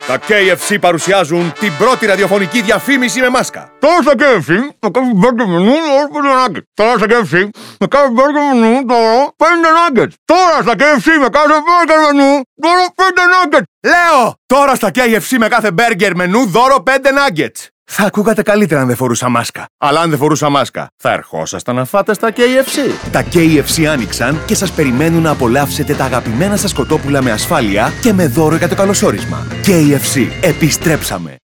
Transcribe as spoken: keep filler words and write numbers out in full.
Τα κέι εφ σι παρουσιάζουν την πρώτη ραδιοφωνική διαφήμιση με μάσκα. Τώρα στα κέι εφ σι με κάθε μπέργκερ μενού δώρο πέντε nuggets. Τώρα στα κέι εφ σι με κάθε μπέργκερ μενού δώρο πέντε nuggets. Τώρα στα κέι εφ σι με κάθε μπέργκερ μενού δώρο πέντε nuggets. Λέω! Τώρα στα κέι εφ σι με κάθε μπέργκερ μενού δώρο πέντε nuggets. Θα ακούγατε καλύτερα αν δεν φορούσα μάσκα. Αλλά αν δεν φορούσα μάσκα, θα ερχόσασταν να φάτε στα κέι εφ σι. Τα κέι εφ σι άνοιξαν και σας περιμένουν να απολαύσετε τα αγαπημένα σας κοτόπουλα με ασφάλεια και με δώρο για το καλωσόρισμα. κέι εφ σι, επιστρέψαμε!